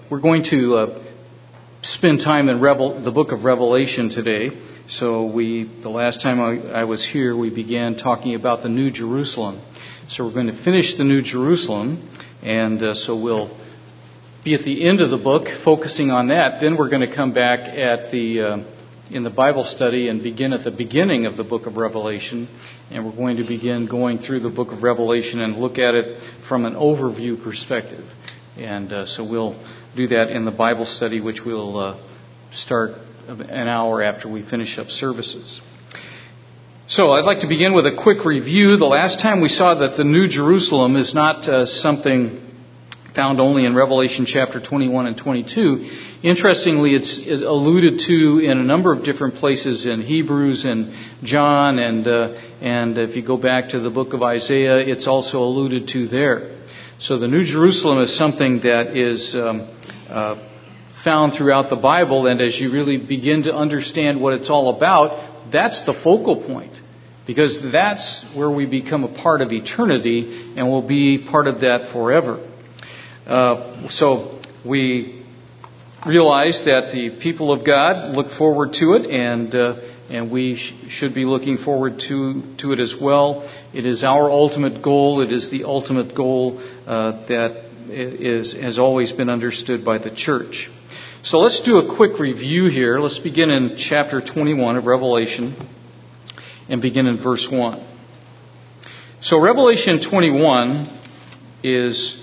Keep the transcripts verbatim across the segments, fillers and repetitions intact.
we're going to uh, spend time in Revel- the book of Revelation today. So we, the last time I, I was here, we began talking about the New Jerusalem. So we're going to finish the New Jerusalem, and uh, so we'll be at the end of the book, focusing on that. Then we're going to come back at the uh, in the Bible study and begin at the beginning of the book of Revelation, and we're going to begin going through the book of Revelation and look at it from an overview perspective. And uh, so we'll do that in the Bible study, which we'll uh, start an hour after we finish up services. So I'd like to begin with a quick review. The last time we saw that the New Jerusalem is not uh, something found only in Revelation chapter twenty-one and twenty-two. Interestingly, it's, it's alluded to in a number of different places in Hebrews and John, and uh, and if you go back to the book of Isaiah, it's also alluded to there. So the New Jerusalem is something that is um, uh, found throughout the Bible, and as you really begin to understand what it's all about, that's the focal point, because that's where we become a part of eternity and will be part of that forever. Uh, so we realize that the people of God look forward to it, and uh, and we sh- should be looking forward to to it as well. It is our ultimate goal. It is the ultimate goal uh, that is has always been understood by the church. So let's do a quick review here. Let's begin in chapter twenty-one of Revelation and begin in verse one. So Revelation twenty-one is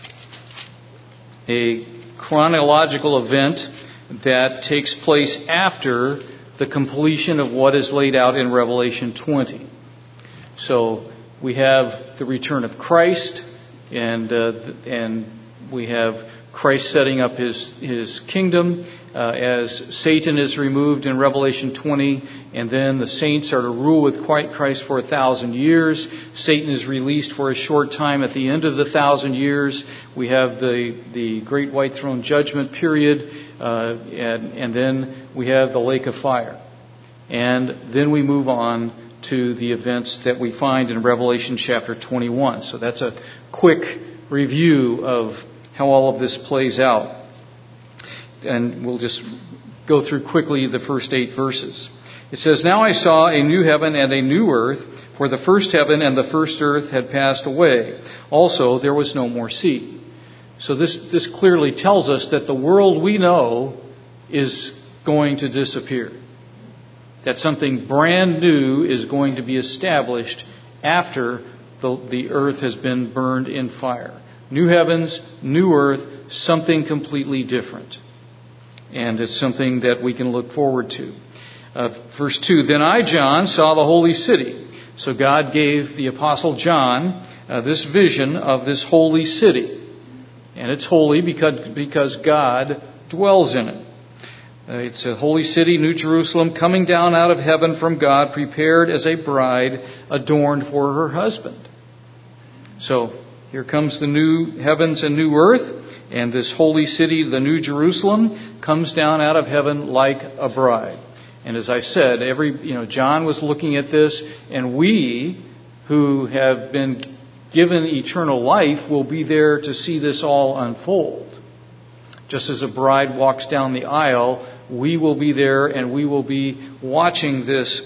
a chronological event that takes place after the completion of what is laid out in Revelation twenty. So we have the return of Christ, and uh, and we have Christ setting up his his kingdom uh, as Satan is removed in Revelation twenty, and then the saints are to rule with Christ for a thousand years. Satan is released for a short time at the end of the thousand years. We have the the great white throne judgment period, uh, and and then we have the lake of fire, and then we move on to the events that we find in Revelation chapter twenty-one. So that's a quick review of how all of this plays out. And we'll just go through quickly the first eight verses. It says, "Now I saw a new heaven and a new earth, for the first heaven and the first earth had passed away. Also there was no more sea." So this, this clearly tells us that the world we know is going to disappear. That something brand new is going to be established after the, the earth has been burned in fire. New heavens, new earth, something completely different. And it's something that we can look forward to. Uh, verse two, "Then I, John, saw the holy city." So God gave the Apostle John uh, this vision of this holy city. And it's holy because, because God dwells in it. Uh, it's a holy city, New Jerusalem, coming down out of heaven from God, prepared as a bride adorned for her husband. So here comes the new heavens and new earth, and this holy city, the New Jerusalem, comes down out of heaven like a bride. And as I said, every you know, John was looking at this, and we who have been given eternal life will be there to see this all unfold. Just as a bride walks down the aisle, we will be there, and we will be watching this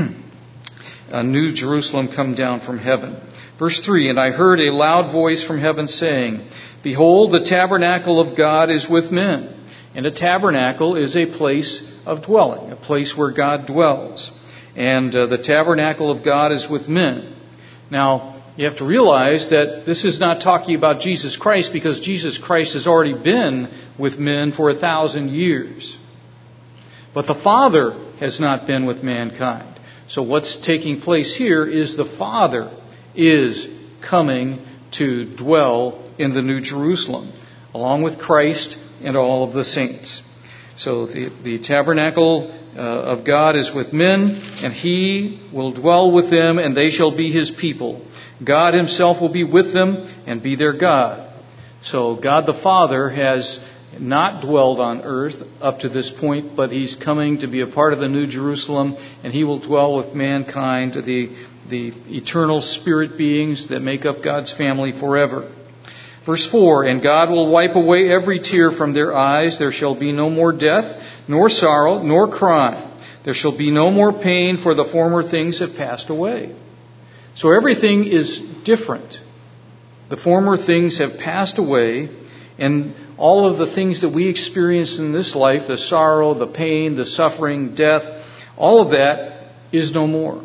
a New Jerusalem come down from heaven. Verse three, "And I heard a loud voice from heaven saying, Behold, the tabernacle of God is with men." And a tabernacle is a place of dwelling, a place where God dwells. And uh, the tabernacle of God is with men. Now, you have to realize that this is not talking about Jesus Christ, because Jesus Christ has already been with men for a thousand years. But the Father has not been with mankind. So what's taking place here is the Father is coming to dwell in the New Jerusalem, along with Christ and all of the saints. So the, the tabernacle uh, of God is with men, and He will dwell with them, and they shall be His people. God Himself will be with them and be their God. So God the Father has not dwelled on earth up to this point, but He's coming to be a part of the New Jerusalem, and He will dwell with mankind, the, the eternal spirit beings that make up God's family forever. Verse four, and God will wipe away every tear from their eyes. There shall be no more death, nor sorrow, nor crying. There shall be no more pain, for the former things have passed away. So everything is different. The former things have passed away, and all of the things that we experience in this life, the sorrow, the pain, the suffering, death, all of that is no more.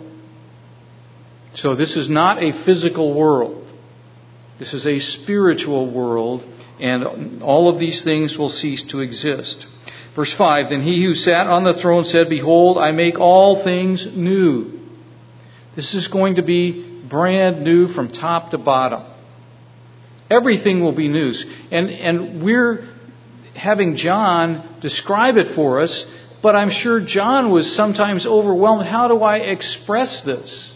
So this is not a physical world. This is a spiritual world, and all of these things will cease to exist. Verse five, then he who sat on the throne said, behold, I make all things new. This is going to be brand new from top to bottom. Everything will be new. And, and we're having John describe it for us, but I'm sure John was sometimes overwhelmed. How do I express this?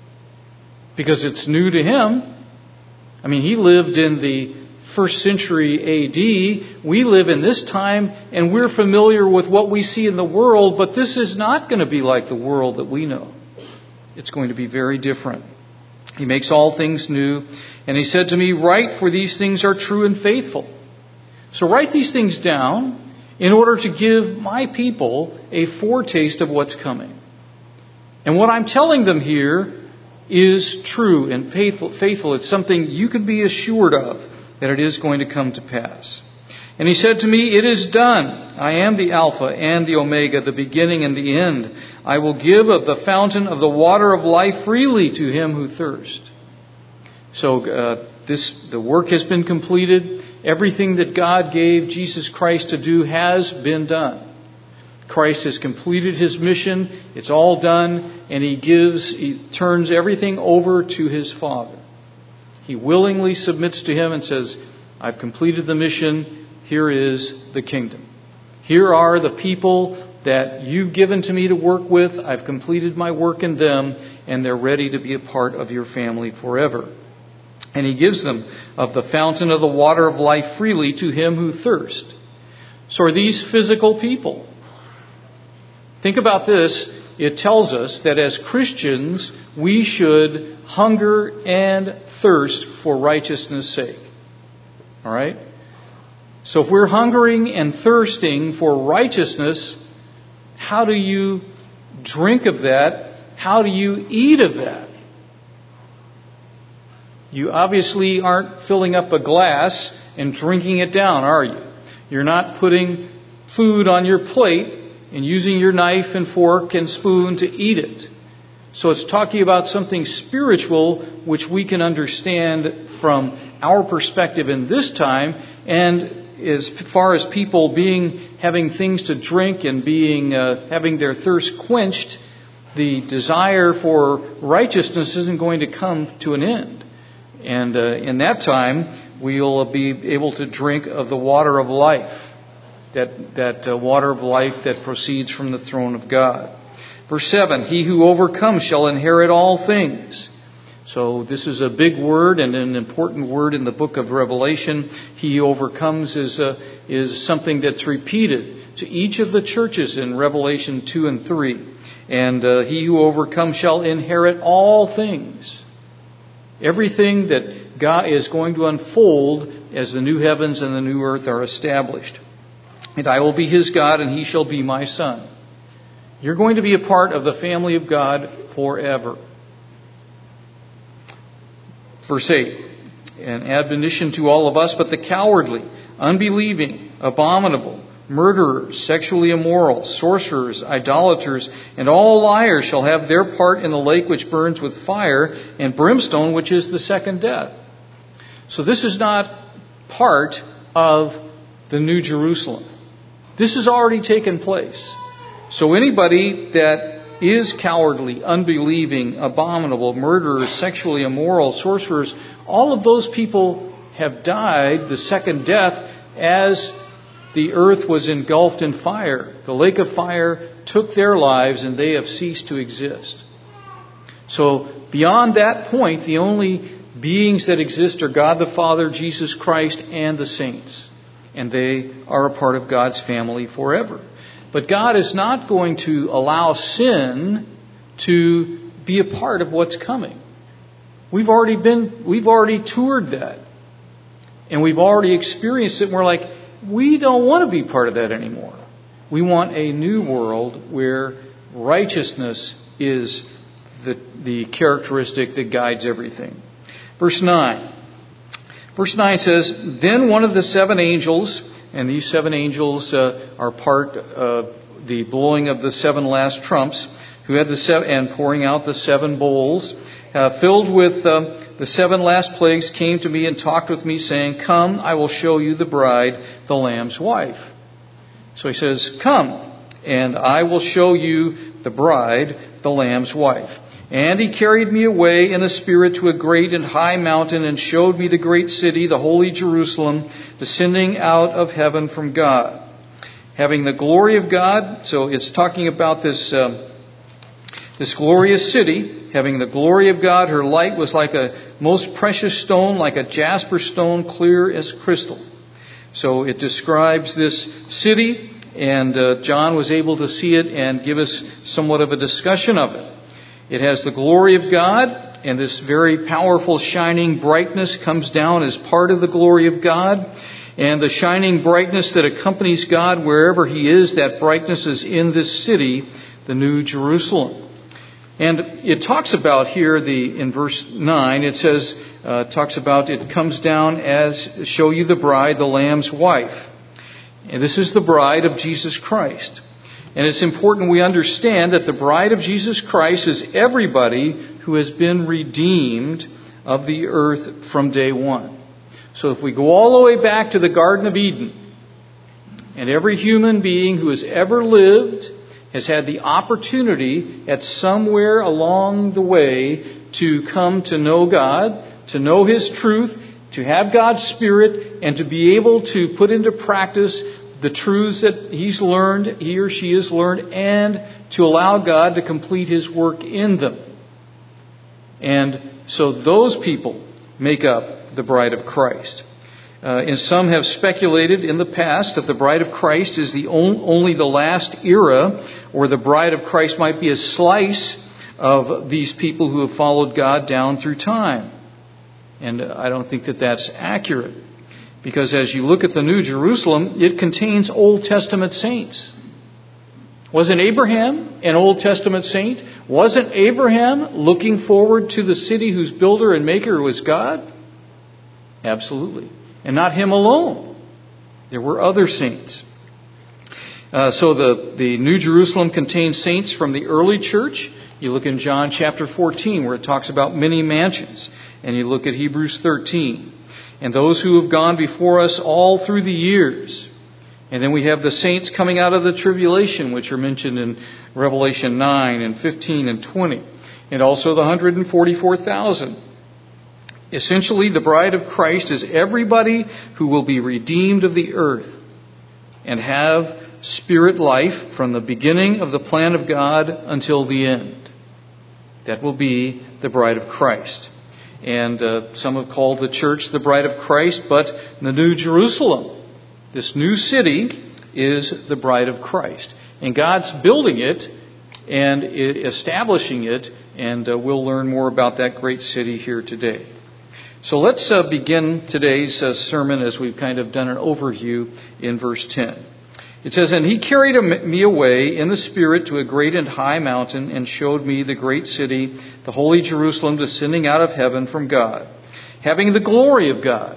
Because it's new to him. I mean, he lived in the first century A D. We live in this time, and we're familiar with what we see in the world, but this is not going to be like the world that we know. It's going to be very different. He makes all things new. And he said to me, write, for these things are true and faithful. So write these things down in order to give my people a foretaste of what's coming. And what I'm telling them here is true and faithful. faithful. It's something you can be assured of, that it is going to come to pass. And he said to me, it is done. I am the Alpha and the Omega, the beginning and the end. I will give of the fountain of the water of life freely to him who thirsts. So uh, this the work has been completed. Everything that God gave Jesus Christ to do has been done. Christ has completed his mission. It's all done. And he gives, he turns everything over to his Father. He willingly submits to him and says, I've completed the mission. Here is the kingdom. Here are the people that you've given to me to work with. I've completed my work in them, and they're ready to be a part of your family forever. And he gives them of the fountain of the water of life freely to him who thirsts. So are these physical people? Think about this. It tells us that as Christians, we should hunger and thirst for righteousness' sake. All right? So if we're hungering and thirsting for righteousness, how do you drink of that? How do you eat of that? You obviously aren't filling up a glass and drinking it down, are you? You're not putting food on your plate and using your knife and fork and spoon to eat it. So it's talking about something spiritual which we can understand from our perspective in this time, and as far as people being having things to drink and being uh, having their thirst quenched, the desire for righteousness isn't going to come to an end. And uh, in that time, we'll be able to drink of the water of life, that that uh, water of life that proceeds from the throne of God. Verse seven, he who overcomes shall inherit all things. So this is a big word and an important word in the book of Revelation. He who overcomes is uh, is something that's repeated to each of the churches in Revelation two and three. And uh, he who overcomes shall inherit all things. Everything that God is going to unfold as the new heavens and the new earth are established. And I will be his God, and he shall be my son. You're going to be a part of the family of God forever. Verse eight, an admonition to all of us, but the cowardly, unbelieving, abominable, murderers, sexually immoral, sorcerers, idolaters, and all liars shall have their part in the lake which burns with fire and brimstone, which is the second death. So this is not part of the New Jerusalem. This has already taken place. So anybody that is cowardly, unbelieving, abominable, murderers, sexually immoral, sorcerers, all of those people have died the second death as the earth was engulfed in fire. The lake of fire took their lives and they have ceased to exist. So beyond that point, the only beings that exist are God the Father, Jesus Christ, and the saints. And they are a part of God's family forever. But God is not going to allow sin to be a part of what's coming. We've already been, we've already toured that. And we've already experienced it, and we're like, we don't want to be part of that anymore. We want a new world where righteousness is the, the characteristic that guides everything. Verse nine. Verse nine says, Then one of the seven angels, and these seven angels uh, are part of the blowing of the seven last trumps, who had the seven, and pouring out the seven bowls, uh, filled with uh, the seven last plagues, came to me and talked with me, saying, Come, I will show you the bride, the Lamb's wife. So he says, Come, and I will show you the bride, the Lamb's wife. And he carried me away in a spirit to a great and high mountain, and showed me the great city, the holy Jerusalem, descending out of heaven from God, having the glory of God. So it's talking about this um, this glorious city, having the glory of God. Her light was like a most precious stone, like a jasper stone, clear as crystal. So it describes this city, and uh, John was able to see it and give us somewhat of a discussion of it. It has the glory of God, and this very powerful shining brightness comes down as part of the glory of God. And the shining brightness that accompanies God wherever He is, that brightness is in this city, the New Jerusalem. And it talks about here, the in verse nine, it says, uh, talks about it comes down as, show you the bride, the Lamb's wife. And this is the bride of Jesus Christ. And it's important we understand that the bride of Jesus Christ is everybody who has been redeemed of the earth from day one. So if we go all the way back to the Garden of Eden, and every human being who has ever lived has had the opportunity at somewhere along the way to come to know God, to know His truth, to have God's Spirit, and to be able to put into practice the truths that he's learned, he or she has learned, and to allow God to complete His work in them. And so those people make up the bride of Christ. Uh, and some have speculated in the past that the bride of Christ is the on, only the last era, or the bride of Christ might be a slice of these people who have followed God down through time. And I don't think that that's accurate. Because as you look at the New Jerusalem, it contains Old Testament saints. Wasn't Abraham an Old Testament saint? Wasn't Abraham looking forward to the city whose builder and maker was God? Absolutely. And not him alone. There were other saints. Uh, so the, the New Jerusalem contains saints from the early church. You look in John chapter fourteen where it talks about many mansions. And you look at Hebrews thirteen. And those who have gone before us all through the years. And then we have the saints coming out of the tribulation, which are mentioned in Revelation nine and fifteen and twenty. And also the one hundred forty-four thousand. Essentially, the bride of Christ is everybody who will be redeemed of the earth and have spirit life from the beginning of the plan of God until the end. That will be the bride of Christ. And uh, some have called the church the bride of Christ, but the New Jerusalem, this new city, is the bride of Christ. And God's building it and establishing it, and uh, we'll learn more about that great city here today. So let's uh, begin today's uh, sermon as we've kind of done an overview in verse ten. It says, And he carried me away in the Spirit to a great and high mountain, and showed me the great city, the holy Jerusalem, descending out of heaven from God, having the glory of God.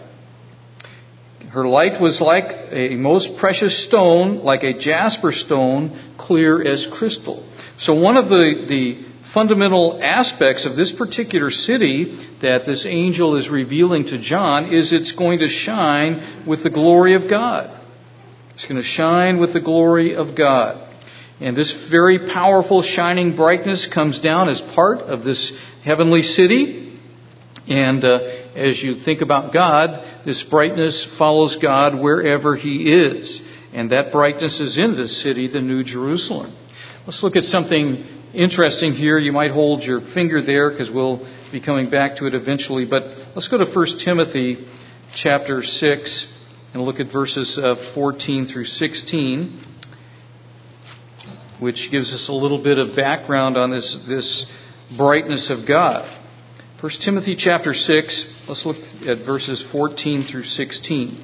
Her light was like a most precious stone, like a jasper stone, clear as crystal. So one of the, the fundamental aspects of this particular city that this angel is revealing to John is it's going to shine with the glory of God. It's going to shine with the glory of God. And this very powerful shining brightness comes down as part of this heavenly city. And uh, as you think about God, this brightness follows God wherever He is. And that brightness is in this city, the New Jerusalem. Let's look at something interesting here. You might hold your finger there because we'll be coming back to it eventually. But let's go to First Timothy chapter six. And look at verses uh, fourteen through sixteen, which gives us a little bit of background on this, this brightness of God. First Timothy chapter six, Let's look at verses fourteen through sixteen.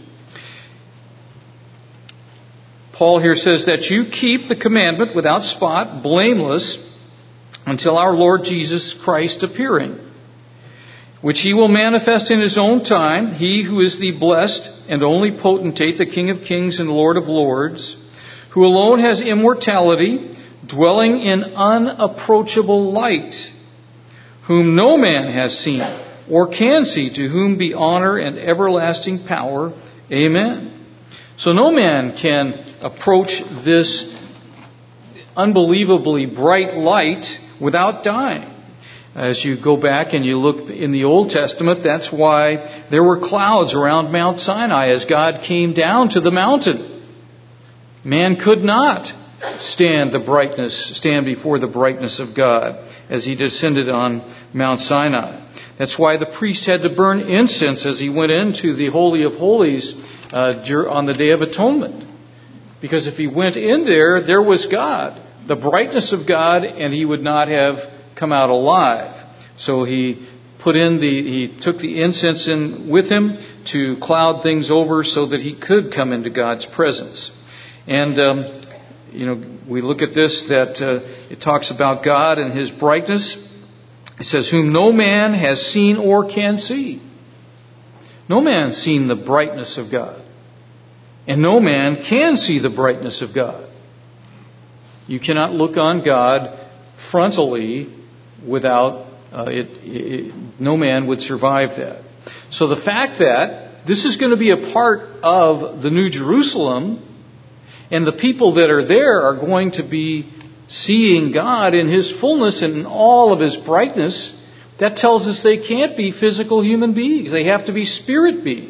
Paul here says that you keep the commandment without spot, blameless, until our Lord Jesus Christ appearing, which he will manifest in his own time, he who is the blessed and only potentate, the King of kings and Lord of lords, who alone has immortality, dwelling in unapproachable light, whom no man has seen or can see, to whom be honor and everlasting power. Amen. So no man can approach this unbelievably bright light without dying. As you go back and you look in the Old Testament, that's why there were clouds around Mount Sinai as God came down to the mountain. Man could not stand the brightness, stand before the brightness of God as he descended on Mount Sinai. That's why the priest had to burn incense as he went into the Holy of Holies uh, on the Day of Atonement. Because if he went in there, there was God, the brightness of God, and he would not have come out alive. So he put in the, he took the incense in with him to cloud things over so that he could come into God's presence. And, um, you know, we look at this, that uh, it talks about God and his brightness. It says, whom no man has seen or can see. No man has seen the brightness of God. And no man can see the brightness of God. You cannot look on God frontally without uh, it, it. No man would survive that. So the fact that this is going to be a part of the New Jerusalem, and the people that are there are going to be seeing God in his fullness and in all of his brightness, that tells us they can't be physical human beings. They have to be spirit beings.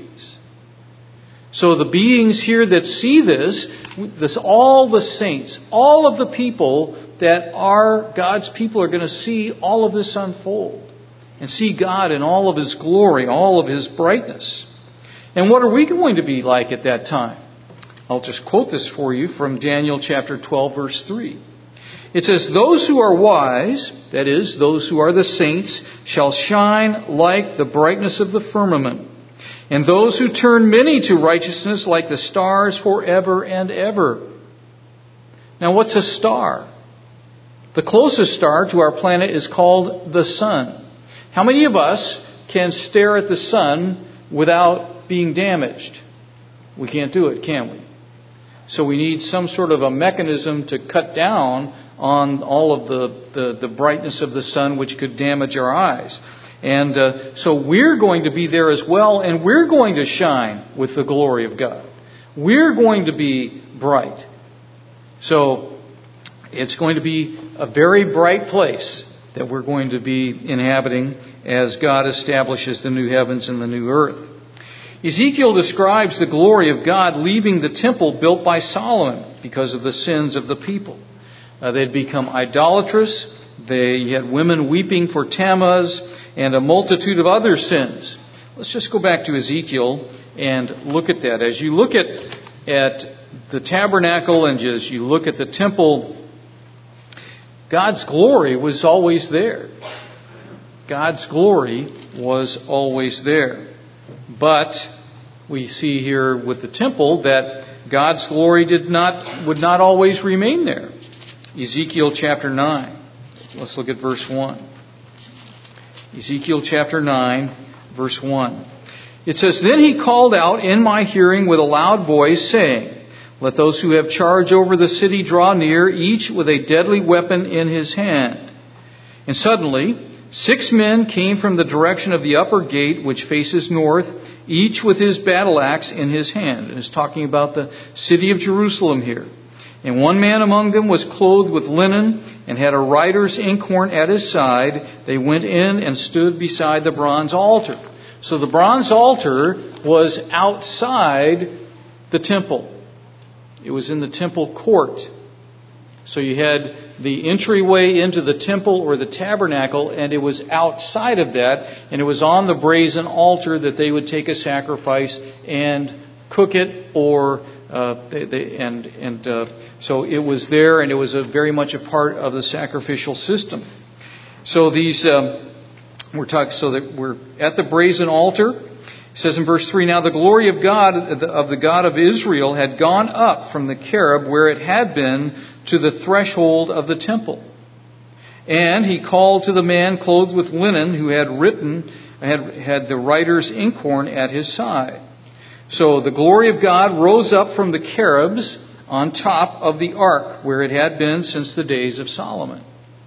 So the beings here that see this, this, all the saints, all of the people that are God's people are going to see all of this unfold and see God in all of his glory, all of his brightness. And what are we going to be like at that time? I'll just quote this for you from Daniel chapter twelve, verse three. It says, those who are wise, that is, those who are the saints, shall shine like the brightness of the firmament, and those who turn many to righteousness like the stars forever and ever. Now, what's a star? The closest star to our planet is called the sun. How many of us can stare at the sun without being damaged? We can't do it, can we? So we need some sort of a mechanism to cut down on all of the, the, the brightness of the sun, which could damage our eyes. And uh, so we're going to be there as well, and we're going to shine with the glory of God. We're going to be bright. So it's going to be a very bright place that we're going to be inhabiting as God establishes the new heavens and the new earth. Ezekiel describes the glory of God leaving the temple built by Solomon because of the sins of the people. Uh, they'd become idolatrous. They had women weeping for Tammuz and a multitude of other sins. Let's just go back to Ezekiel and look at that. As you look at, at the tabernacle and as you look at the temple, God's glory was always there. God's glory was always there. But we see here with the temple that God's glory did not would not always remain there. Ezekiel chapter nine. Let's look at verse one. Ezekiel chapter nine, verse one. It says, then he called out in my hearing with a loud voice, saying, let those who have charge over the city draw near, each with a deadly weapon in his hand. And suddenly six men came from the direction of the upper gate, which faces north, each with his battle axe in his hand. And it's talking about the city of Jerusalem here. And one man among them was clothed with linen and had a writer's inkhorn at his side. They went in and stood beside the bronze altar. So the bronze altar was outside the temple. It was in the temple court. So you had the entryway into the temple or the tabernacle, and it was outside of that, and it was on the brazen altar that they would take a sacrifice and cook it, or uh, they, they, and and uh, so it was there, and it was a very much a part of the sacrificial system. So these um, We're talking so that we're at the brazen altar. It says in verse three, now the glory of God, of the God of Israel, had gone up from the cherub where it had been to the threshold of the temple. And he called to the man clothed with linen who had written, had, had the writer's inkhorn at his side. So the glory of God rose up from the cherubs on top of the ark where it had been since the days of Solomon.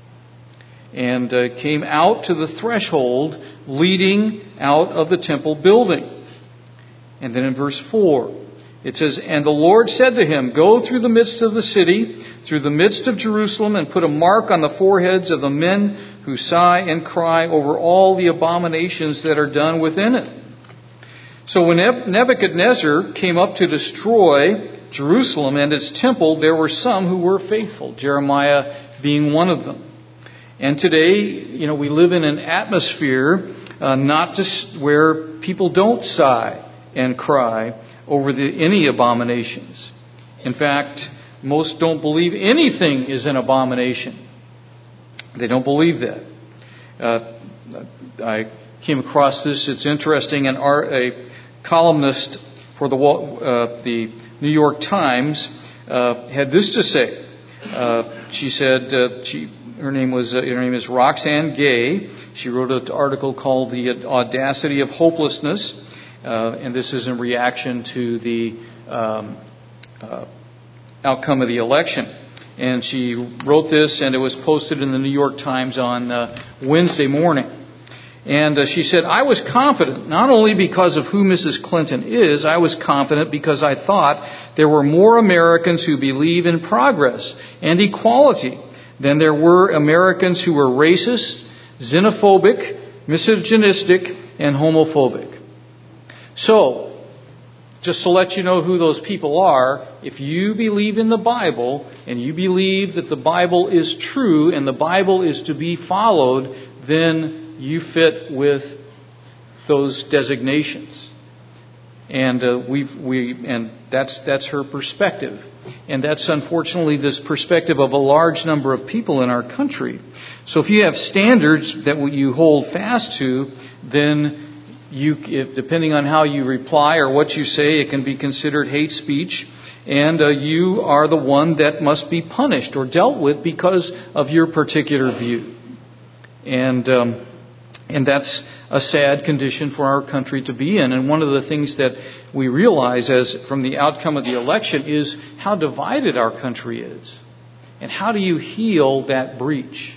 And uh, came out to the threshold leading out of the temple building. And then in verse four, it says, and the Lord said to him, go through the midst of the city, through the midst of Jerusalem, and put a mark on the foreheads of the men who sigh and cry over all the abominations that are done within it. So when Nebuchadnezzar came up to destroy Jerusalem and its temple, there were some who were faithful, Jeremiah being one of them. And today, you know, we live in an atmosphere uh, not just where people don't sigh and cry over the, any abominations. In fact, most don't believe anything is an abomination. They don't believe that. Uh, I came across this. It's interesting. An art, a columnist for the uh, the New York Times uh, had this to say. Uh, she said uh, she. Her name was uh, her name is Roxanne Gay. She wrote an article called "The Audacity of Hopelessness," uh, and this is in reaction to the um, uh, outcome of the election. And she wrote this, and it was posted in the New York Times on uh, Wednesday morning. And uh, she said, "I was confident not only because of who Missus Clinton is. I was confident because I thought there were more Americans who believe in progress and equality than there were Americans who were racist, xenophobic, misogynistic, and homophobic." So, just to let you know who those people are, if you believe in the Bible, and you believe that the Bible is true, and the Bible is to be followed, then you fit with those designations. And uh, we've, we, and that's that's her perspective. And that's unfortunately this perspective of a large number of people in our country. So if you have standards that you hold fast to, then you, if, depending on how you reply or what you say, it can be considered hate speech. And uh, you are the one that must be punished or dealt with because of your particular view. And um, and that's a sad condition for our country to be in. And one of the things that we realize as from the outcome of the election is how divided our country is. And how do you heal that breach?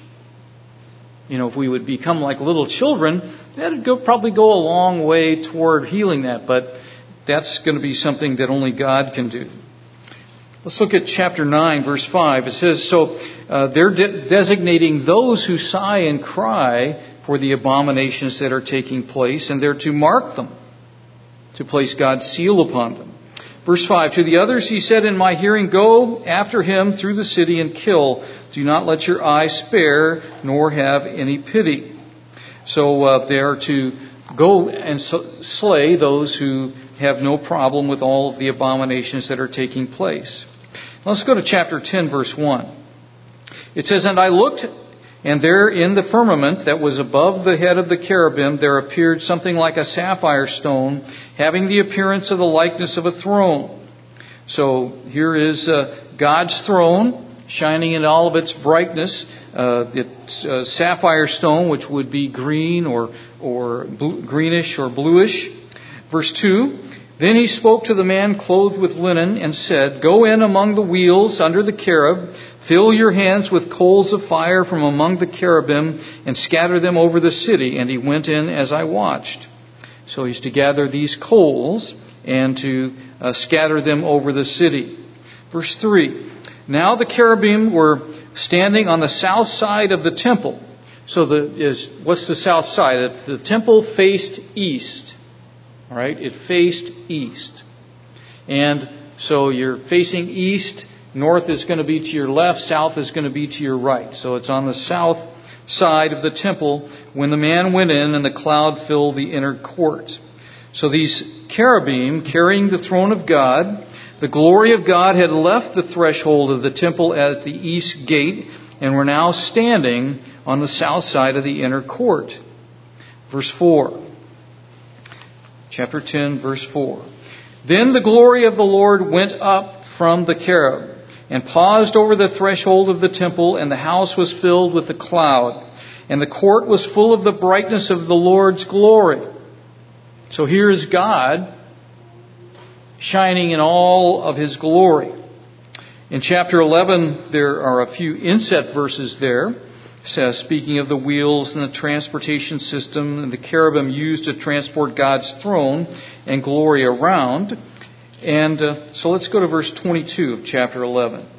You know, if we would become like little children, that would go, probably go a long way toward healing that. But that's going to be something that only God can do. Let's look at chapter nine, verse five. It says, so uh, they're de- designating those who sigh and cry for the abominations that are taking place, and they're to mark them, to place God's seal upon them. Verse five, to the others he said in my hearing, go after him through the city and kill. Do not let your eye spare, nor have any pity. So uh, they are to go and slay those who have no problem with all of the abominations that are taking place. Let's go to chapter ten, verse one. It says, and I looked, and there in the firmament that was above the head of the cherubim, there appeared something like a sapphire stone, having the appearance of the likeness of a throne. So here is uh, God's throne, shining in all of its brightness. Uh, it's uh, sapphire stone, which would be green or or blue, greenish or bluish. Verse two. Then he spoke to the man clothed with linen and said, go in among the wheels under the cherub, fill your hands with coals of fire from among the cherubim, and scatter them over the city. And he went in as I watched. So he's to gather these coals and to uh, scatter them over the city. Verse three. Now the cherubim were standing on the south side of the temple. So the is what's the south side? The temple faced east. All right, it faced east. And so you're facing east. North is going to be to your left. South is going to be to your right. So it's on the south side of the temple when the man went in and the cloud filled the inner court. So these cherubim carrying the throne of God, the glory of God had left the threshold of the temple at the east gate and were now standing on the south side of the inner court. Verse four. Chapter ten, verse four. Then the glory of the Lord went up from the cherub and paused over the threshold of the temple, and the house was filled with the cloud, and the court was full of the brightness of the Lord's glory. So here is God shining in all of His glory. In chapter eleven, there are a few inset verses there. It says, speaking of the wheels and the transportation system and the cherubim used to transport God's throne and glory around. And uh, so let's go to verse twenty-two of chapter eleven.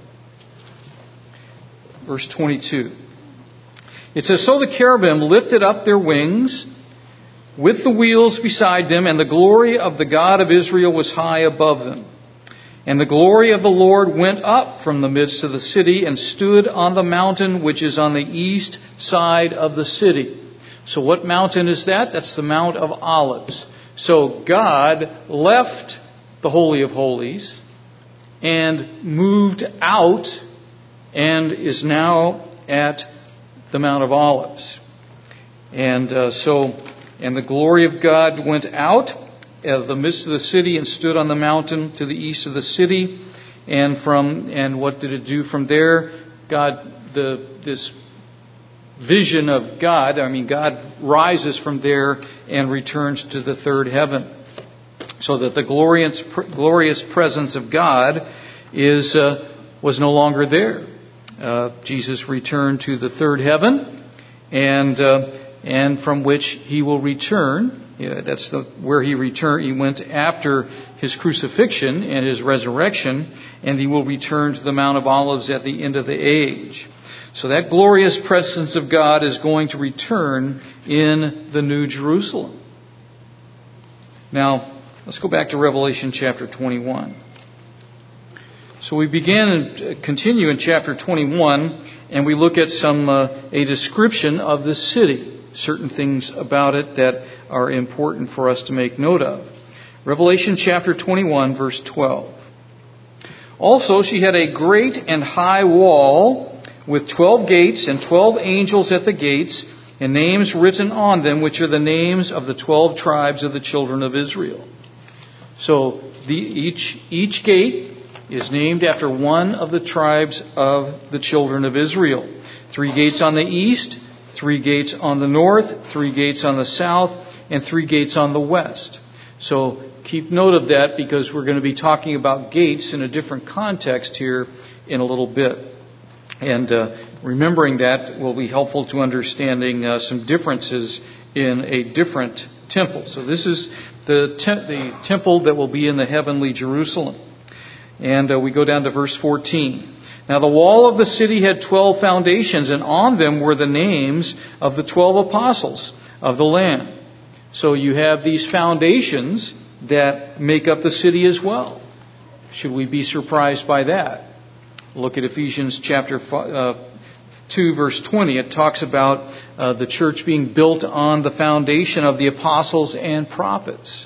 Verse twenty-two. It says, so the cherubim lifted up their wings with the wheels beside them, and the glory of the God of Israel was high above them. And the glory of the Lord went up from the midst of the city and stood on the mountain which is on the east side of the city. So what mountain is that? That's the Mount of Olives. So God left the Holy of Holies and moved out and is now at the Mount of Olives. And uh, so, and the glory of God went out of the midst of the city and stood on the mountain to the east of the city. And from and what did it do from there? God, the this vision of God, I mean, God rises from there and returns to the third heaven. So that the glorious glorious presence of God is uh, was no longer there. Uh, Jesus returned to the third heaven, and uh, and from which He will return. Yeah, that's the where He returned. He went after His crucifixion and His resurrection, and He will return to the Mount of Olives at the end of the age. So that glorious presence of God is going to return in the New Jerusalem. Now, let's go back to Revelation chapter twenty-one. So we begin and continue in chapter twenty-one, and we look at some uh, a description of the city. Certain things about it that are important for us to make note of. Revelation chapter twenty-one, verse twelve. Also, she had a great and high wall with twelve gates and twelve angels at the gates, and names written on them, which are the names of the twelve tribes of the children of Israel. So the, each each gate is named after one of the tribes of the children of Israel. Three gates on the east, three gates on the north, three gates on the south, and three gates on the west. So keep note of that, because we're going to be talking about gates in a different context here in a little bit. And uh, remembering that will be helpful to understanding uh, some differences in a different temple. So this is the, te- the temple that will be in the heavenly Jerusalem. And uh, we go down to verse fourteen. Now the wall of the city had twelve foundations, and on them were the names of the twelve apostles of the Lamb. So you have these foundations that make up the city as well. Should we be surprised by that? Look at Ephesians chapter two, verse twenty. It talks about uh, the church being built on the foundation of the apostles and prophets.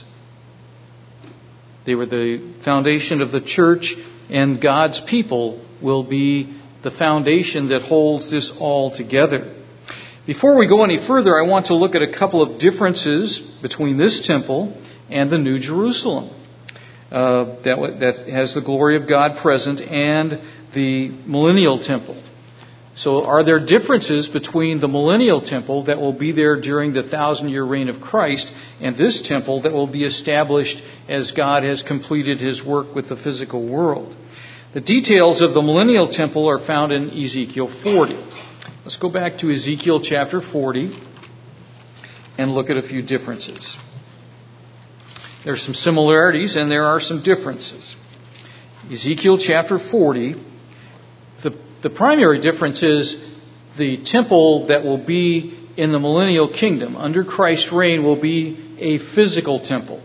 They were the foundation of the church, and God's people will be the foundation that holds this all together. Before we go any further, I want to look at a couple of differences between this temple and the New Jerusalem uh, that, that has the glory of God present, and the millennial temple. So are there differences between the millennial temple that will be there during the thousand-year reign of Christ and this temple that will be established as God has completed His work with the physical world? The details of the millennial temple are found in Ezekiel forty. Let's go back to Ezekiel chapter forty and look at a few differences. There are some similarities and there are some differences. Ezekiel chapter forty, the, the primary difference is the temple that will be in the millennial kingdom under Christ's reign will be a physical temple.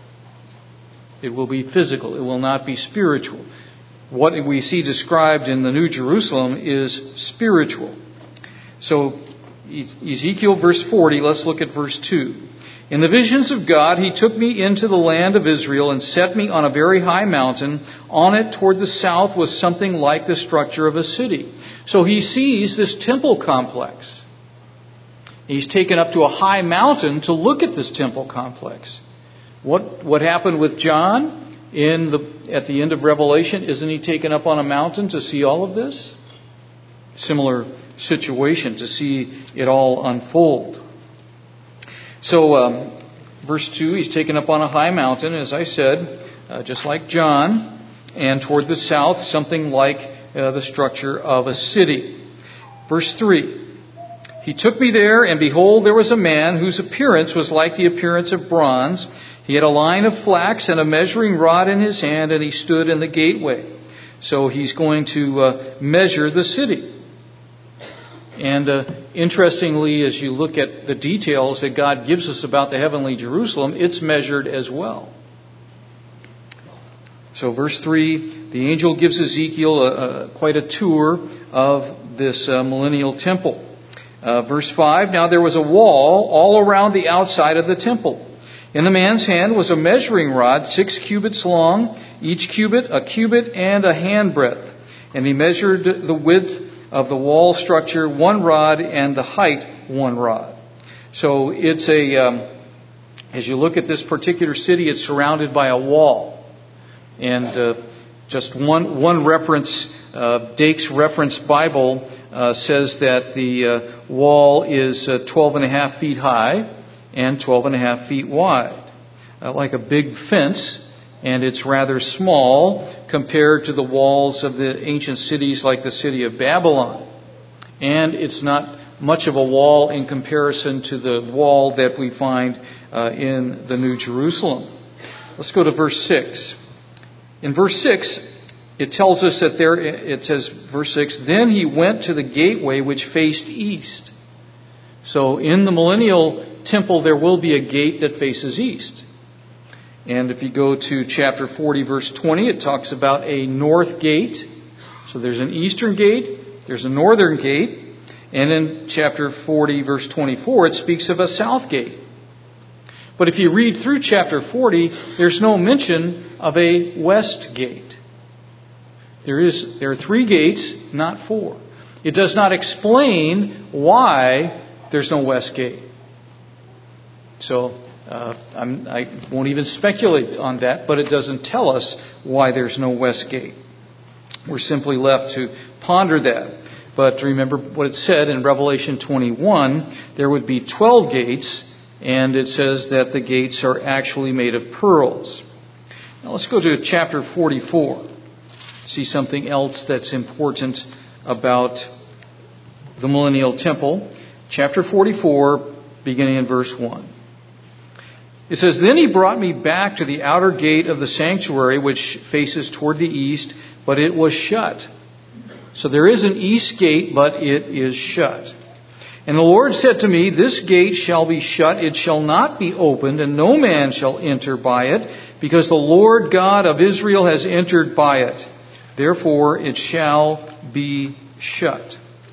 It will be physical. It will not be spiritual. What we see described in the New Jerusalem is spiritual. So Ezekiel verse forty, let's look at verse two. In the visions of God, He took me into the land of Israel and set me on a very high mountain. On it toward the south was something like the structure of a city. So He sees this temple complex. He's taken up to a high mountain to look at this temple complex. What what happened with John in the at the end of Revelation? Isn't he taken up on a mountain to see all of this? Similar situation, to see it all unfold. So, um, verse two, he's taken up on a high mountain, as I said, uh, just like John, and toward the south, something like uh, the structure of a city. Verse three. He took me there, and behold, there was a man whose appearance was like the appearance of bronze. He had a line of flax and a measuring rod in his hand, and he stood in the gateway. So he's going to uh, measure the city. And uh, interestingly, as you look at the details that God gives us about the heavenly Jerusalem, it's measured as well. So verse three, the angel gives Ezekiel a, a, quite a tour of this uh, millennial temple. Uh, verse five, now there was a wall all around the outside of the temple. In the man's hand was a measuring rod, six cubits long, each cubit a cubit and a handbreadth. And he measured the width of the wall structure one rod and the height one rod. So it's a, um, as you look at this particular city, it's surrounded by a wall. And uh, just one one reference, uh, Dake's Reference Bible uh, says that the uh, wall is uh, twelve and a half feet high and twelve and a half feet wide, uh, like a big fence, and it's rather small compared to the walls of the ancient cities like the city of Babylon. And it's not much of a wall in comparison to the wall that we find uh, in the New Jerusalem. Let's go to verse six. In verse six, it tells us that there, it says, verse six, then he went to the gateway which faced east. So in the millennial temple, there will be a gate that faces east. And if you go to chapter forty, verse twenty, it talks about a north gate. So there's an eastern gate, there's a northern gate. And in chapter forty, verse twenty-four, it speaks of a south gate. But if you read through chapter forty, there's no mention of a west gate. There is, there are three gates, not four. It does not explain why there's no west gate. So uh, I'm, I won't even speculate on that, but it doesn't tell us why there's no west gate. We're simply left to ponder that. But remember what it said in Revelation twenty-one, there would be twelve gates, and it says that the gates are actually made of pearls. Now let's go to chapter forty-four. See something else that's important about the millennial temple. Chapter forty-four, beginning in verse one. It says, then he brought me back to the outer gate of the sanctuary, which faces toward the east, but it was shut. So there is an east gate, but it is shut. And the Lord said to me, this gate shall be shut, it shall not be opened, and no man shall enter by it, because the Lord God of Israel has entered by it. Therefore it shall be shut.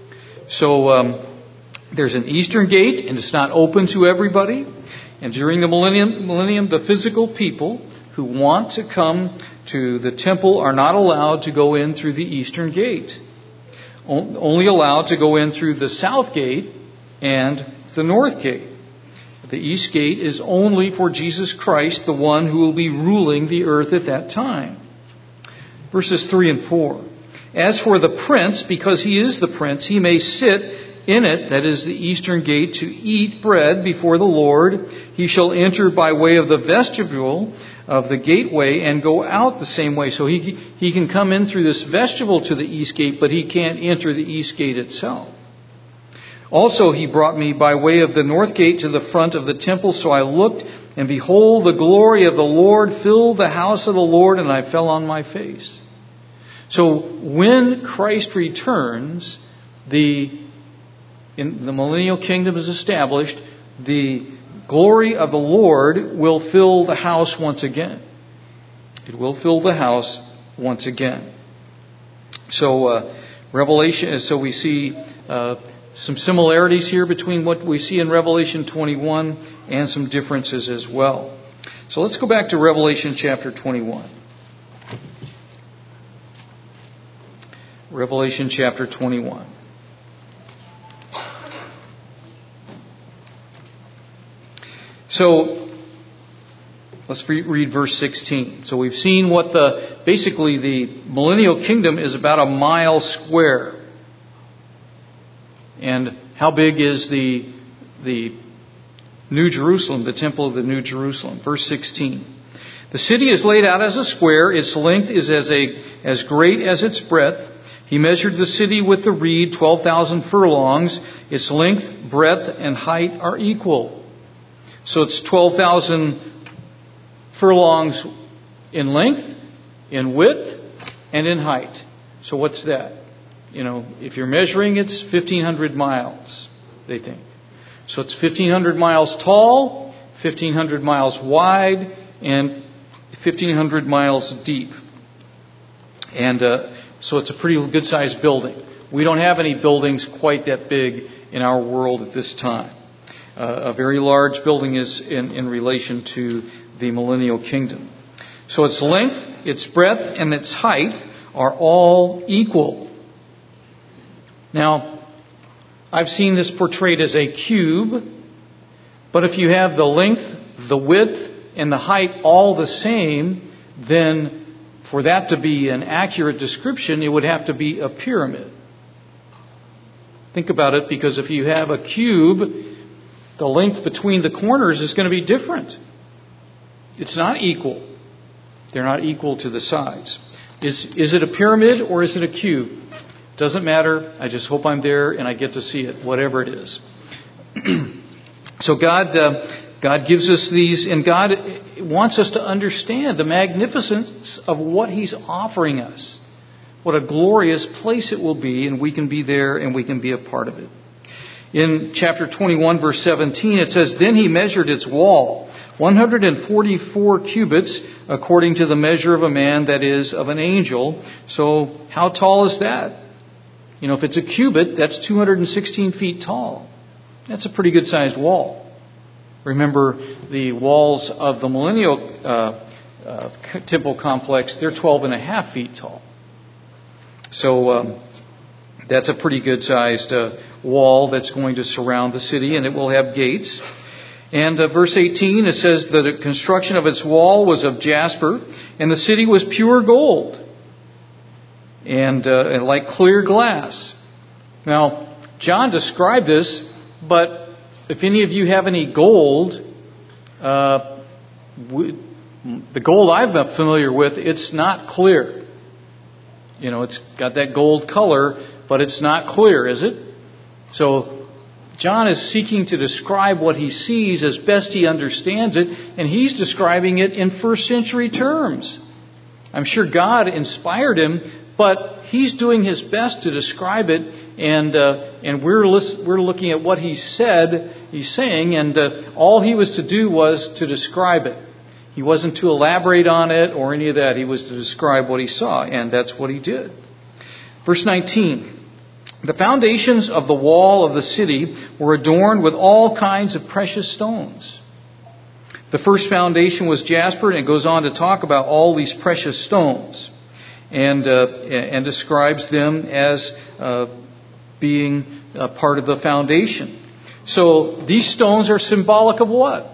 So um, there's an eastern gate, and it's not open to everybody. And during the millennium, millennium, the physical people who want to come to the temple are not allowed to go in through the eastern gate. Only allowed to go in through the south gate and the north gate. The east gate is only for Jesus Christ, the one who will be ruling the earth at that time. Verses three and four. As for the prince, because he is the prince, he may sit in it, that is the eastern gate, to eat bread before the Lord. He shall enter by way of the vestibule of the gateway and go out the same way. So he he can come in through this vestibule to the east gate, but he can't enter the east gate itself. Also he brought me by way of the north gate to the front of the temple. So I looked, and behold, the glory of the Lord filled the house of the Lord, and I fell on my face. So when Christ returns, the in the millennial kingdom is established, the glory of the Lord will fill the house once again. It will fill the house once again. So uh, Revelation. So we see uh, some similarities here between what we see in Revelation twenty-one and some differences as well. So let's go back to Revelation chapter twenty-one. Revelation chapter twenty-one. So let's read verse sixteen. So we've seen what the, basically the millennial kingdom is about a mile square. And how big is the, the New Jerusalem, the temple of the New Jerusalem? Verse sixteen. The city is laid out as a square. Its length is as a, as great as its breadth. He measured the city with the reed, twelve thousand furlongs. Its length, breadth, and height are equal. So it's twelve thousand furlongs in length, in width, and in height. So what's that? You know, if you're measuring, it's fifteen hundred miles, they think. So it's fifteen hundred miles tall, fifteen hundred miles wide, and fifteen hundred miles deep. And uh, so it's a pretty good-sized building. We don't have any buildings quite that big in our world at this time. Uh, a very large building is in, in relation to the millennial kingdom. So its length, its breadth, and its height are all equal. Now, I've seen this portrayed as a cube, but if you have the length, the width, and the height all the same, then for that to be an accurate description, it would have to be a pyramid. Think about it, because if you have a cube, the length between the corners is going to be different. It's not equal. They're not equal to the sides. Is, is it a pyramid or is it a cube? Doesn't matter. I just hope I'm there and I get to see it, whatever it is. So God, uh, God gives us these, and God wants us to understand the magnificence of what He's offering us. What a glorious place it will be, and we can be there and we can be a part of it. In chapter twenty-one, verse seventeen, it says, "Then he measured its wall, one hundred forty-four cubits, according to the measure of a man, that is, of an angel." So how tall is that? You know, if it's a cubit, that's two hundred sixteen feet tall. That's a pretty good sized wall. Remember, the walls of the millennial uh, uh, temple complex, they're twelve and a half feet tall. So um, that's a pretty good sized uh, wall that's going to surround the city, and it will have gates. And uh, verse eighteen, it says that the construction of its wall was of jasper, and the city was pure gold, and, uh, and like clear glass. Now, John described this, but if any of you have any gold, uh, we, the gold I've been familiar with, it's not clear. You know, it's got that gold color, but it's not clear, is it? So John is seeking to describe what he sees as best he understands it, and he's describing it in first century terms. I'm sure God inspired him, but he's doing his best to describe it, and uh, and we're lis- we're looking at what he said, he's saying, and uh, all he was to do was to describe it. He wasn't to elaborate on it or any of that. He was to describe what he saw, and that's what he did. Verse nineteen. The foundations of the wall of the city were adorned with all kinds of precious stones. The first foundation was jasper, and it goes on to talk about all these precious stones, and uh, and describes them as uh, being a part of the foundation. So these stones are symbolic of what?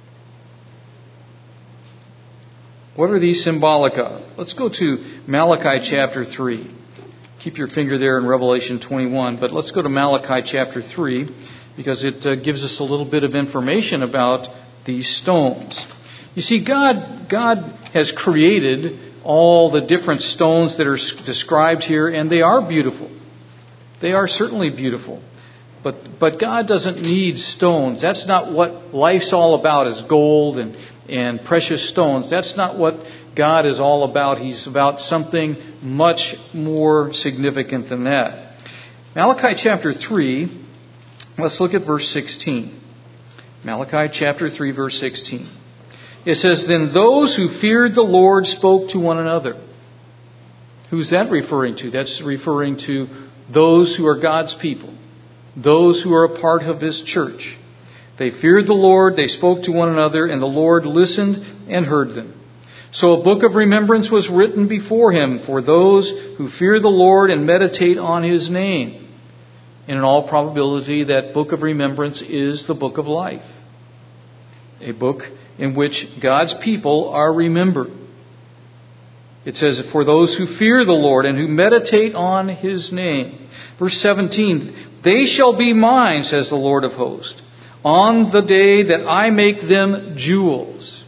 What are these symbolic of? Let's go to Malachi chapter three. Keep your finger there in Revelation twenty-one, but let's go to Malachi chapter three, because it uh, gives us a little bit of information about these stones. You see, God, God has created all the different stones that are described here, and they are beautiful. They are certainly beautiful. But but God doesn't need stones. That's not what life's all about, is gold and, and precious stones. That's not what God is all about. He's about something much more significant than that. Malachi chapter three, let's look at verse sixteen. Malachi chapter three, verse sixteen. It says, "Then those who feared the Lord spoke to one another." Who's that referring to? That's referring to those who are God's people, those who are a part of His church. They feared the Lord, they spoke to one another, and the Lord listened and heard them. So a book of remembrance was written before Him for those who fear the Lord and meditate on His name. And in all probability, that book of remembrance is the book of life. a book in which God's people are remembered. It says, for those who fear the Lord and who meditate on His name. Verse seventeen, they shall be mine, says the Lord of hosts, on the day that I make them jewels.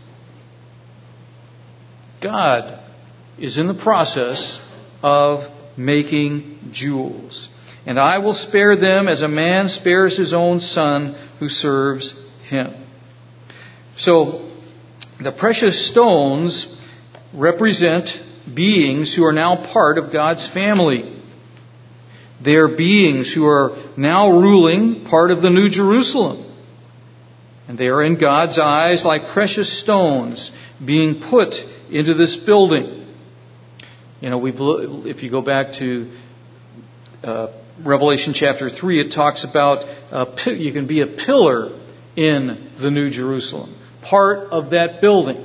God is in the process of making jewels. And I will spare them as a man spares his own son who serves him. So, the precious stones represent beings who are now part of God's family. They are beings who are now ruling part of the New Jerusalem. And they are in God's eyes like precious stones being put into this building. You know, we if you go back to uh, Revelation chapter three, it talks about uh, you can be a pillar in the New Jerusalem, part of that building.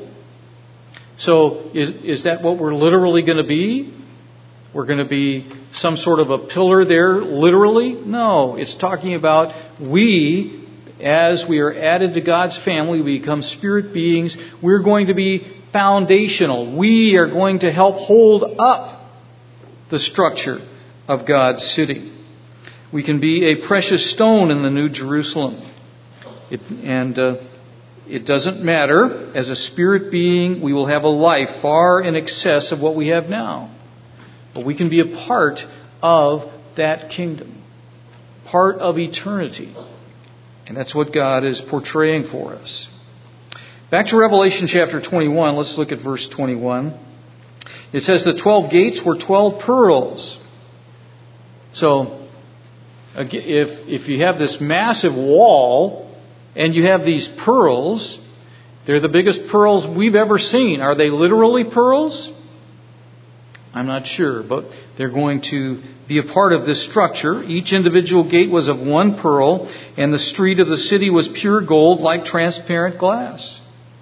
So is, is that what we're literally going to be? We're going to be some sort of a pillar there, literally? No, it's talking about we, as we are added to God's family, we become spirit beings, we're going to be foundational. We are going to help hold up the structure of God's city. We can be a precious stone in the New Jerusalem. It, and uh, it doesn't matter. As a spirit being, we will have a life far in excess of what we have now. But we can be a part of that kingdom, part of eternity. And that's what God is portraying for us. Back to Revelation chapter twenty-one, let's look at verse twenty-one. It says the twelve gates were twelve pearls. So, if if you have this massive wall and you have these pearls, they're the biggest pearls we've ever seen. Are they literally pearls? I'm not sure, but they're going to be a part of this structure. Each individual gate was of one pearl, and the street of the city was pure gold like transparent glass.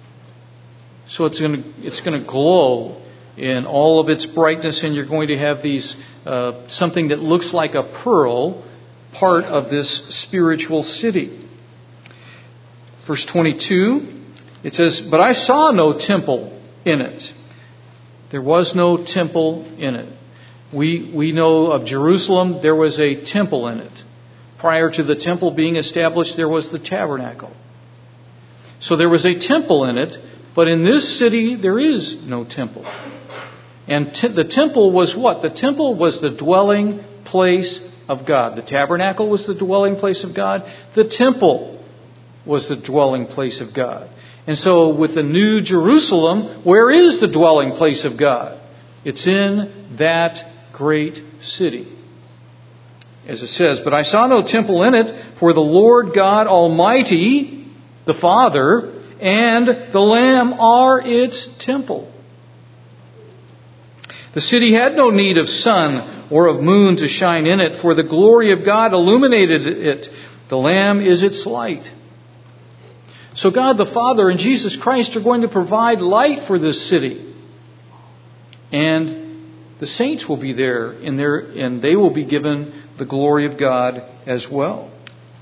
So it's going to it's going to glow in all of its brightness, and you're going to have these uh, something that looks like a pearl, part of this spiritual city. Verse twenty-two, it says, "But I saw no temple in it." There was no temple in it. We we know of Jerusalem, there was a temple in it. Prior to the temple being established, there was the tabernacle. So there was a temple in it, but in this city, there is no temple. And t- the temple was what? The temple was the dwelling place of God. The tabernacle was the dwelling place of God. The temple was the dwelling place of God. And so with the New Jerusalem, where is the dwelling place of God? It's in that great city. As it says, "But I saw no temple in it, for the Lord God Almighty, the Father, and the Lamb are its temple. The city had no need of sun or of moon to shine in it, for the glory of God illuminated it. The Lamb is its light." So God the Father and Jesus Christ are going to provide light for this city. And the saints will be there in their, and they will be given the glory of God as well.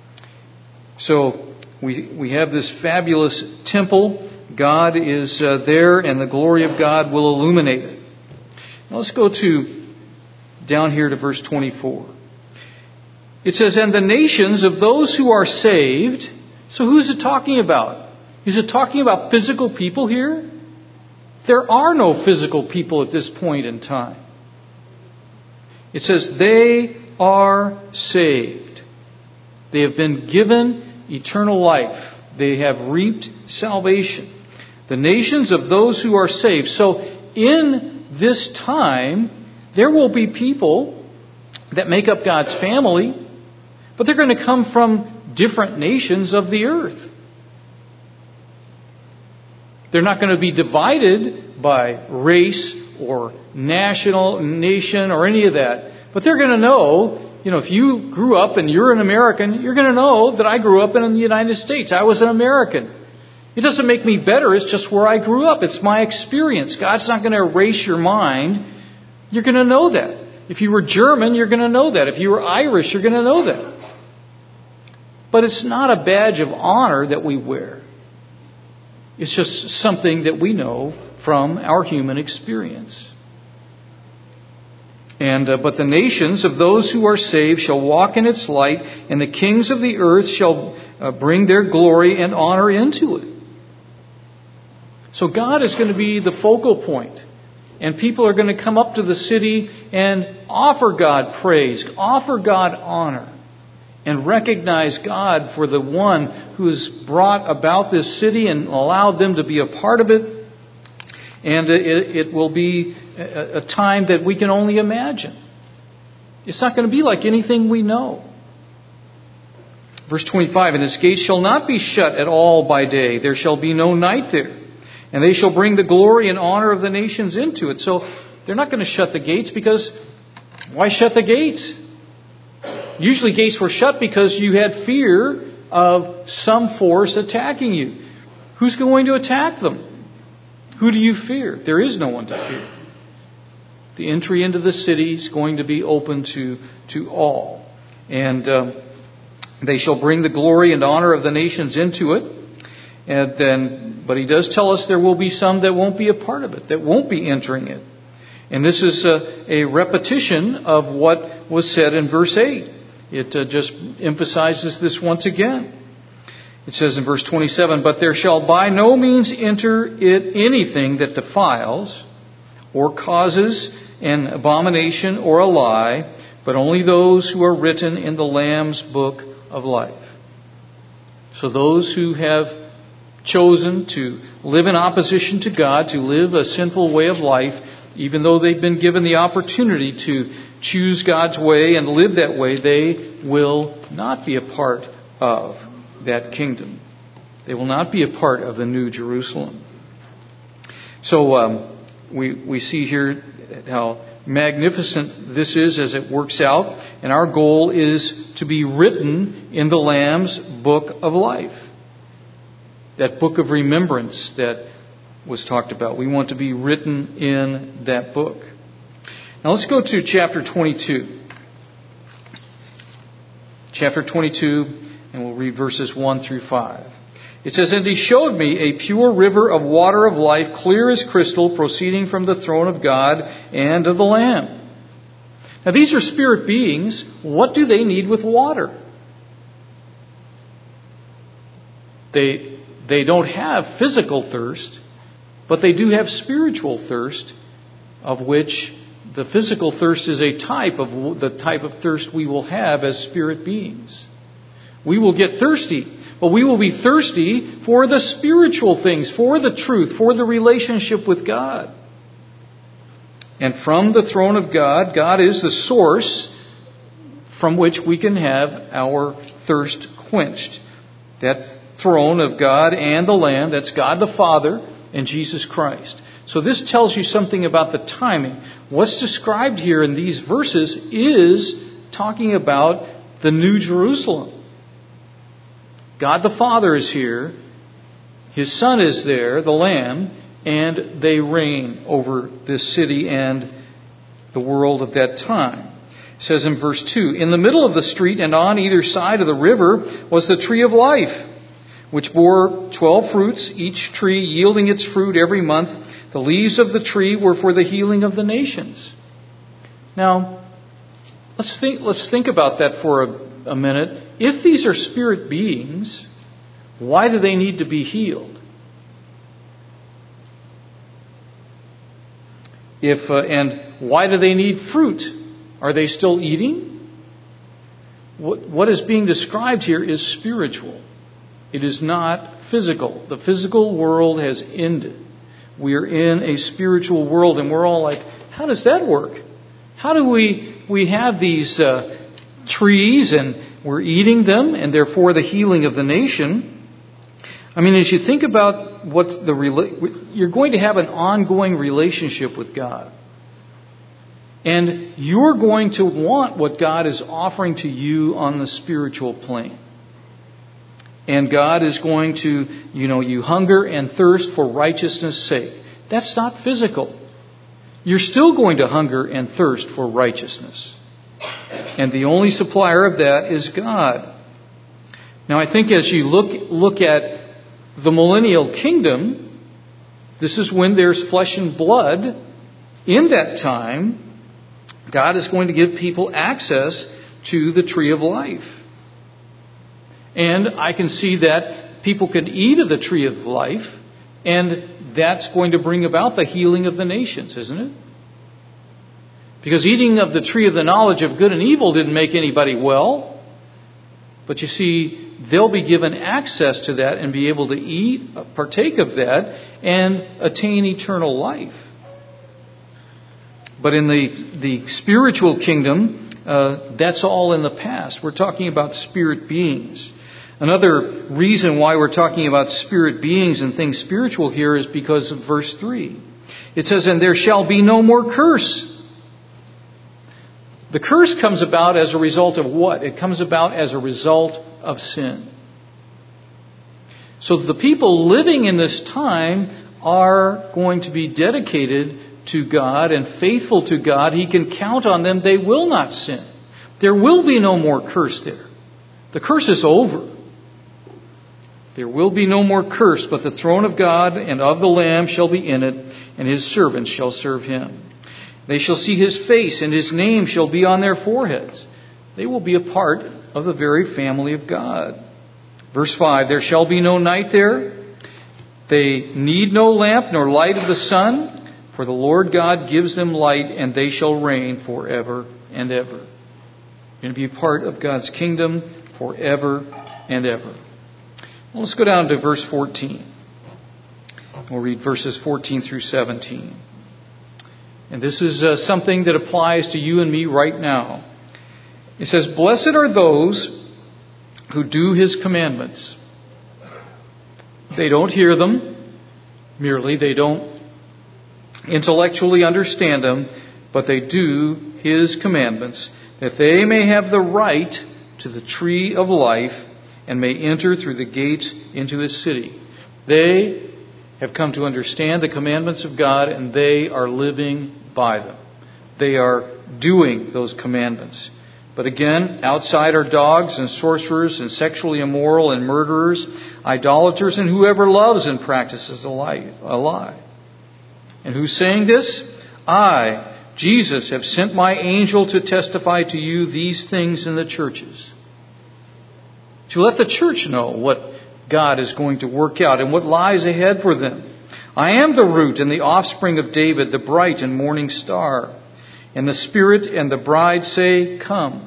So we we have this fabulous temple. God is uh, there, and the glory of God will illuminate it. Now let's go to down here to verse twenty-four. It says, "And the nations of those who are saved." So who's it talking about? Is it talking about physical people here? There are no physical people at this point in time. It says they are saved. They have been given eternal life. They have reaped salvation. The nations of those who are saved. So in this time, there will be people that make up God's family, but they're going to come from different nations of the earth. They're not going to be divided by race or national nation or any of that. But they're going to know, you know, if you grew up and you're an American, you're going to know that I grew up in the United States. I was an American. It doesn't make me better. It's just where I grew up. It's my experience. God's not going to erase your mind. You're going to know that. If you were German, you're going to know that. If you were Irish, you're going to know that. But it's not a badge of honor that we wear. It's just something that we know from our human experience. And uh, but the nations of those who are saved shall walk in its light, and the kings of the earth shall uh, bring their glory and honor into it. So God is going to be the focal point. And people are going to come up to the city and offer God praise, offer God honor, and recognize God for the one who has brought about this city and allowed them to be a part of it. And it, it will be a, a time that we can only imagine. It's not going to be like anything we know. Verse twenty-five, and its gates shall not be shut at all by day. There shall be no night there. And they shall bring the glory and honor of the nations into it. So they're not going to shut the gates, because why shut the gates? Usually gates were shut because you had fear of some force attacking you. Who's going to attack them? Who do you fear? There is no one to fear. The entry into the city is going to be open to, to all. And um, they shall bring the glory and honor of the nations into it. And then, but he does tell us there will be some that won't be a part of it, that won't be entering it. And this is a, a repetition of what was said in verse eight. It uh, just emphasizes this once again. It says in verse twenty-seven, but there shall by no means enter it anything that defiles or causes an abomination or a lie, but only those who are written in the Lamb's book of life. So those who have chosen to live in opposition to God, to live a sinful way of life, even though they've been given the opportunity to choose God's way and live that way, they will not be a part of that kingdom. They will not be a part of the New Jerusalem. So um, we we see here how magnificent this is as it works out, and our goal is to be written in the Lamb's book of life. That book of remembrance that was talked about. We want to be written in that book. Now let's go to chapter twenty-two. Chapter twenty-two, and we'll read verses one through five. It says, and he showed me a pure river of water of life, clear as crystal, proceeding from the throne of God and of the Lamb. Now these are spirit beings. What do they need with water? They They don't have physical thirst, but they do have spiritual thirst, of which the physical thirst is a type of the type of thirst we will have as spirit beings. We will get thirsty, but we will be thirsty for the spiritual things, for the truth, for the relationship with God. And from the throne of God, God is the source from which we can have our thirst quenched. That throne of God and the Lamb, that's God the Father and Jesus Christ. So this tells you something about the timing. What's described here in these verses is talking about the New Jerusalem. God the Father is here, His Son is there, the Lamb, and they reign over this city and the world of that time. It says in verse two, in the middle of the street and on either side of the river was the tree of life, which bore twelve fruits, each tree yielding its fruit every month. The leaves of the tree were for the healing of the nations. Now, let's think, let's think about that for a, a minute. If these are spirit beings, why do they need to be healed? If uh, and why do they need fruit? Are they still eating? What, what is being described here is spiritual. It is not physical. The physical world has ended. We are in a spiritual world, and we're all like, how does that work? How do we we have these uh, trees and we're eating them, and therefore the healing of the nation? I mean, as you think about what the you're going to have an ongoing relationship with God, and you're going to want what God is offering to you on the spiritual plane. And God is going to, you know, you hunger and thirst for righteousness' sake. That's not physical. You're still going to hunger and thirst for righteousness. And the only supplier of that is God. Now, I think as you look look at the millennial kingdom, this is when there's flesh and blood. In that time, God is going to give people access to the tree of life. And I can see that people can eat of the tree of life, and that's going to bring about the healing of the nations, isn't it? Because eating of the tree of the knowledge of good and evil didn't make anybody well. But you see, they'll be given access to that and be able to eat, partake of that, and attain eternal life. But in the, the spiritual kingdom, uh, that's all in the past. We're talking about spirit beings. Another reason why we're talking about spirit beings and things spiritual here is because of verse three. It says, "And there shall be no more curse." The curse comes about as a result of what? It comes about as a result of sin. So the people living in this time are going to be dedicated to God and faithful to God. He can count on them. They will not sin. There will be no more curse there. The curse is over. There will be no more curse, but the throne of God and of the Lamb shall be in it, and his servants shall serve him. They shall see his face, and his name shall be on their foreheads. They will be a part of the very family of God. Verse five, "There shall be no night there. They need no lamp nor light of the sun, for the Lord God gives them light, and they shall reign forever and ever." You're going to be a part of God's kingdom forever and ever. Well, let's go down to verse fourteen. We'll read verses fourteen through seventeen. And this is uh, something that applies to you and me right now. It says, "Blessed are those who do his commandments." They don't hear them merely. They don't intellectually understand them, but they do his commandments, that they may have the right to the tree of life and may enter through the gates into his city. They have come to understand the commandments of God, and they are living by them. They are doing those commandments. But again, outside are dogs and sorcerers and sexually immoral and murderers, idolaters, and whoever loves and practices a lie. A lie. And who's saying this? "I, Jesus, have sent my angel to testify to you these things in the churches." To let the church know what God is going to work out and what lies ahead for them. "I am the root and the offspring of David, the bright and morning star. And the Spirit and the bride say, 'Come.'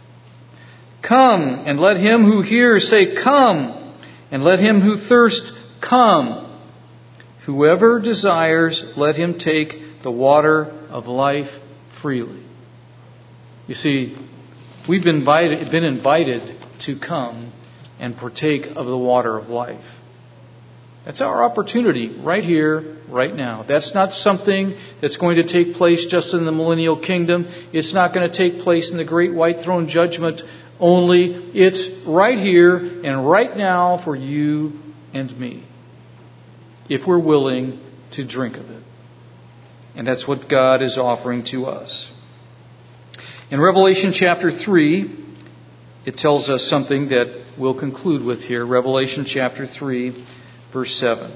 Come, and let him who hears say, 'Come.' And let him who thirsts come. Whoever desires, let him take the water of life freely." You see, we've been invited, been invited to come and partake of the water of life. That's our opportunity right here, right now. That's not something that's going to take place just in the millennial kingdom. It's not going to take place in the great white throne judgment only. It's right here and right now for you and me, if we're willing to drink of it. And that's what God is offering to us. In Revelation chapter three, it tells us something that we'll conclude with here. Revelation chapter three, verse seven.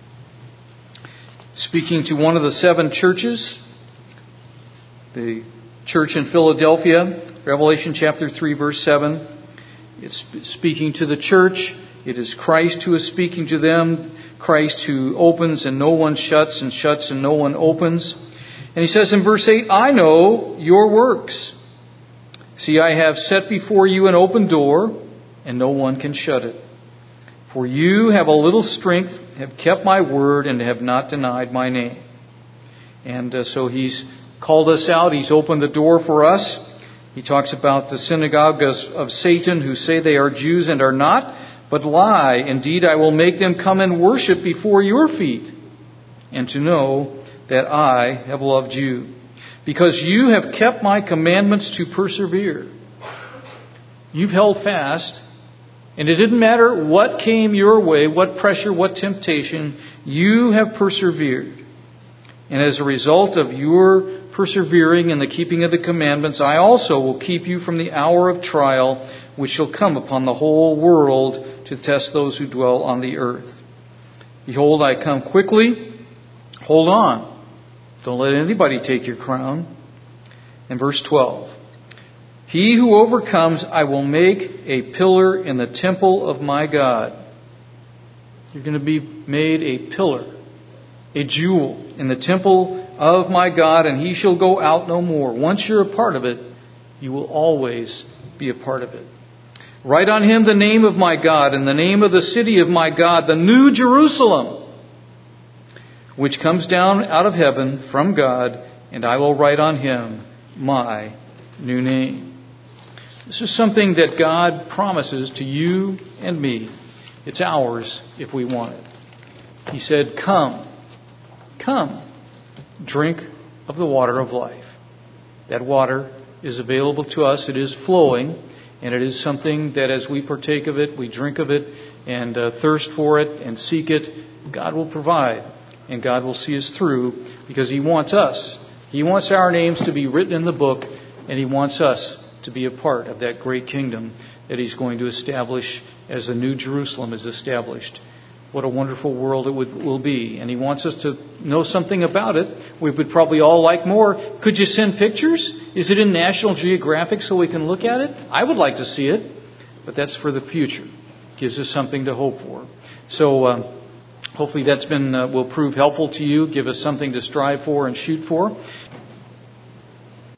Speaking to one of the seven churches, the church in Philadelphia, Revelation chapter three, verse seven. It's speaking to the church. It is Christ who is speaking to them. Christ who opens and no one shuts, and shuts and no one opens. And he says in verse eight, "I know your works. See, I have set before you an open door, and no one can shut it. For you have a little strength, have kept my word, and have not denied my name." And uh, so he's called us out. He's opened the door for us. He talks about the synagogue of Satan, who say they are Jews and are not, but lie. "Indeed, I will make them come and worship before your feet, and to know that I have loved you, because you have kept my commandments to persevere." You've held fast, and it didn't matter what came your way, what pressure, what temptation, you have persevered. And as a result of your persevering in the keeping of the commandments, I also will keep you from the hour of trial, which shall come upon the whole world to test those who dwell on the earth. Behold, I come quickly. Hold on. Don't let anybody take your crown. And verse twelve. He who overcomes, I will make a pillar in the temple of my God. You're going to be made a pillar, a jewel in the temple of my God, and he shall go out no more. Once you're a part of it, you will always be a part of it. Write on him the name of my God and the name of the city of my God, the New Jerusalem, which comes down out of heaven from God, and I will write on him my new name. This is something that God promises to you and me. It's ours if we want it. He said, come, come, drink of the water of life. That water is available to us. It is flowing, and it is something that as we partake of it, we drink of it, and uh, thirst for it, and seek it, God will provide, and God will see us through, because He wants us. He wants our names to be written in the book, and He wants us to be a part of that great kingdom that He's going to establish as the New Jerusalem is established. What a wonderful world it would, will be. And He wants us to know something about it. We would probably all like more. Could you send pictures? Is it in National Geographic so we can look at it? I would like to see it. But that's for the future. Gives us something to hope for. So uh, hopefully that's been uh, will prove helpful to you. Give us something to strive for and shoot for.